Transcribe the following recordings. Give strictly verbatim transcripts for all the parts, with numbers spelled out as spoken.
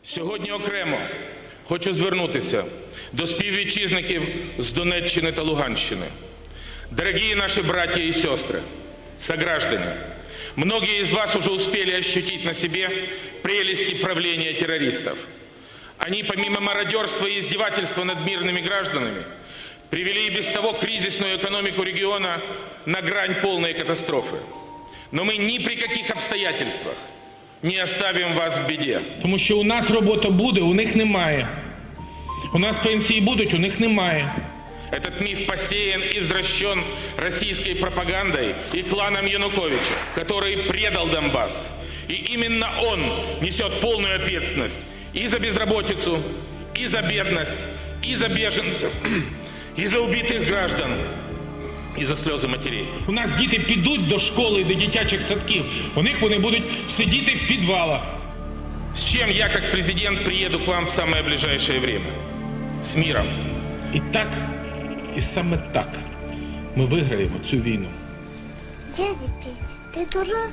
Сьогодні окремо хочу звернутися до співвітчизників з Донеччини та Луганщини. Дорогие наши братья и сестры, сограждане, многие из вас уже успели ощутить на себе прелести правления террористов. Они, помимо мародерства и издевательства над мирными гражданами, привели и без того кризисную экономику региона на грань полной катастрофы. Но мы ни при каких обстоятельствах не оставим вас в біді. Тому що у нас робота буде, у них немає. У нас пенсії будуть, у них немає. Этот миф посеян и возвращен российской пропагандой и кланом Януковича, который предал Донбасс. И именно он несет полную ответственность и за безработицу, и за бедность, и за беженцев, и за убитых граждан, і за сльози матерей. У нас діти підуть до школи, до дитячих садків. У них вони будуть сидіти в підвалах. С чем я, как президент, приеду к вам в самое ближайшее время? С миром. І так, і саме так ми виграємо цю війну. Дядя Петя, ты дурак?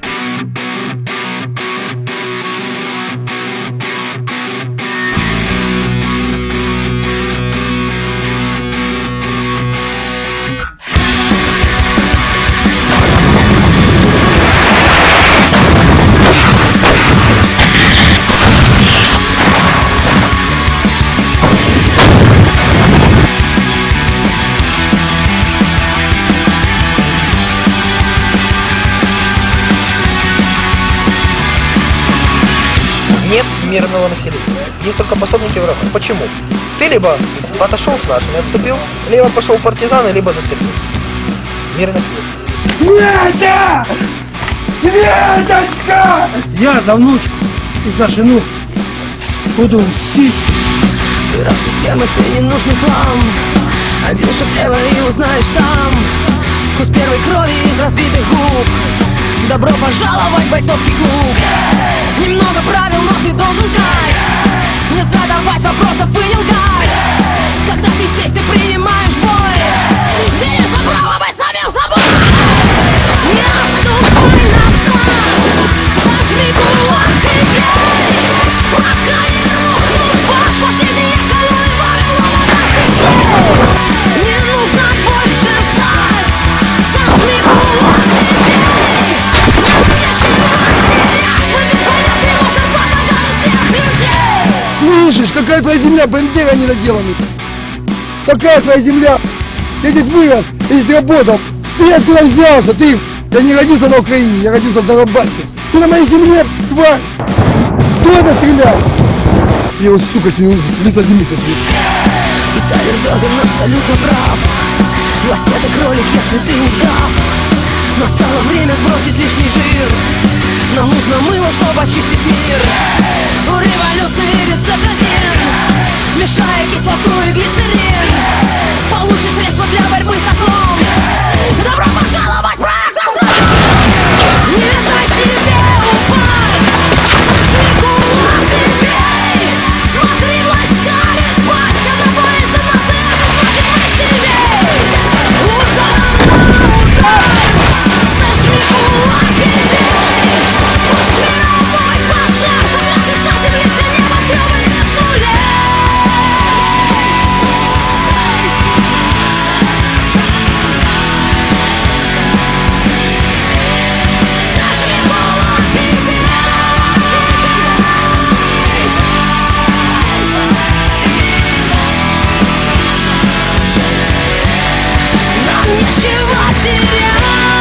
Нет мирного населения. Есть только пособники врага. Почему? Ты либо отошел с нашими, отступил, либо пошел в партизаны, либо застрелил. Мирных нет. Света! Светочка! Я за внучку и за жену буду мстить. Ты раб системы, ты ненужный хлам. Один шаг влево и узнаешь сам вкус первой крови из разбитых губ. Добро пожаловать в бойцовский клуб. Немного правил, но ты должен знать. Не задавать вопросов и не лгать. Когда ты здесь, ты принимаешь бой. Делишь за право быть самим собой. Не отступай назад. Сожми кулак и бей. Пока не рухнут под последние колонны Вавилона. Не нужно больше ждать. Сожми кулак и бей. Слышишь, какая твоя земля, бандера недоделанный? Какая твоя земля? Я здесь вырос, я здесь работал. Ты откуда взялся? Ты... Я не родился на Украине, я родился в Донбассе. Ты на моей земле, тварь! Кто это стрелял? Я его, сука, с лица земли сожгу. И Тайлер Дёрден абсолютно прав. Власть — это кролик, если ты удав. Настало время сбросить лишний жир. Нам нужно мыло, чтобы очистить мир. У революции рецепт один. Мешая кислоту и глицерин, получишь средства для борьбы со злом. Добро пожаловать в проект «Разгром». Не дай себе упасть. Сожми кулак и бей. Смотри, власть скалит пасть. Она боится нас, и это значит мы сильней. Ударом на удар. Сожми кулак и бей. Пусть мировой пожар сотрясет со земли все небоскребы из нуля. Сожми кулак и бей. Нам нечего терять.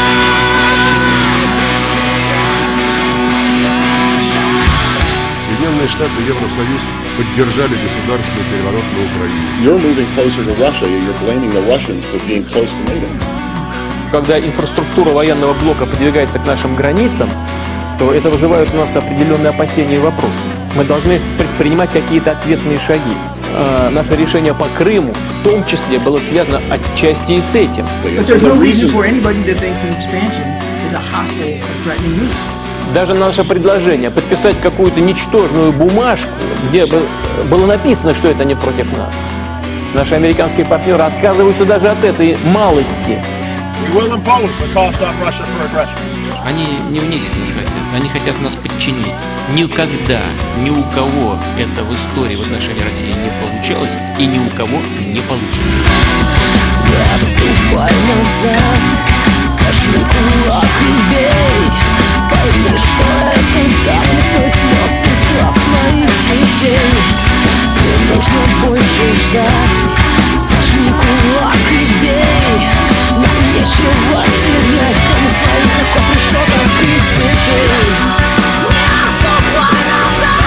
Соединенные Штаты и Евросоюз поддержали государственный переворот на Украине. You're moving closer to Russia. You're blaming the Russians for being close to NATO. Когда инфраструктура военного блока подвигается к нашим границам, то это вызывает у нас определенные опасения и вопросы. Мы должны предпринимать какие-то ответные шаги. А наше решение по Крыму в том числе было связано отчасти и с этим. But there's no reason for anybody to think that expansion is a hostile or threatening move. Даже наше предложение подписать какую-то ничтожную бумажку, где бы было написано, что это не против нас. Наши американские партнеры отказываются даже от этой малости. We will impose the cost on Russia for aggression. Они не унизить нас хотят, они хотят нас подчинить. Никогда, ни у кого это в истории в отношении России не получалось и ни у кого не получится. Не отступай назад, сожми кулак и бей. Пойми, что это так, не стоит слез из глаз твоих детей. Не нужно больше ждать, сожми кулак и бей. Нам нечего терять, кроме своих оков, решеток и цепей. Не отступай назад,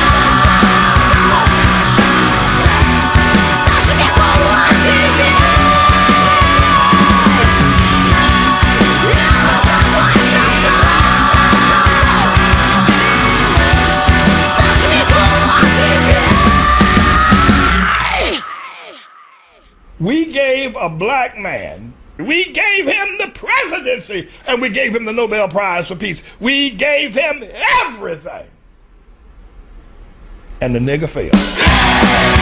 сожми кулак и бей. We gave a black man, we gave him the presidency, and we gave him the Nobel Prize for Peace. We gave him everything. And the nigger failed.